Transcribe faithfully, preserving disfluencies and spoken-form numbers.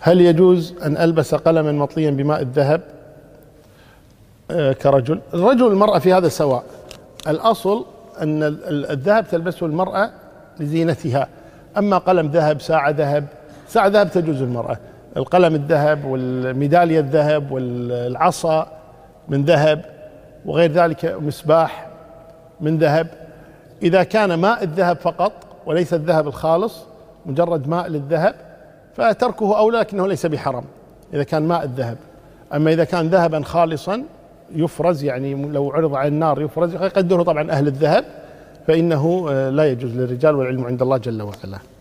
هل يجوز أن ألبس قلما مطليا بماء الذهب كرجل؟ الرجل والمرأة في هذا سواء. الأصل أن الذهب تلبسه المرأة لزينتها، أما قلم ذهب، ساعة ذهب، ساعة ذهب تجوز المرأة، القلم الذهب والميدالية الذهب والعصا من ذهب وغير ذلك، مسباح من ذهب. إذا كان ماء الذهب فقط وليس الذهب الخالص، مجرد ماء للذهب، فتركه أولى، لكنه ليس بحرام إذا كان ماء الذهب. أما إذا كان ذهبا خالصا يفرز، يعني لو عرض على النار يفرز، يقدره طبعا أهل الذهب، فإنه لا يجوز للرجال، والعلم عند الله جل وعلا.